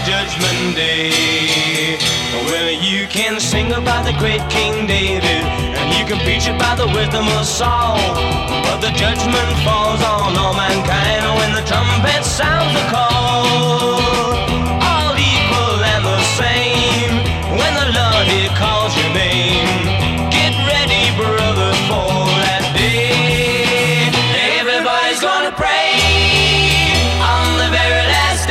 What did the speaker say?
judgment day. Well, you can sing about the great King David, and you can preach about the wisdom of Saul, but the judgment falls on all mankind when the trumpet sounds the call.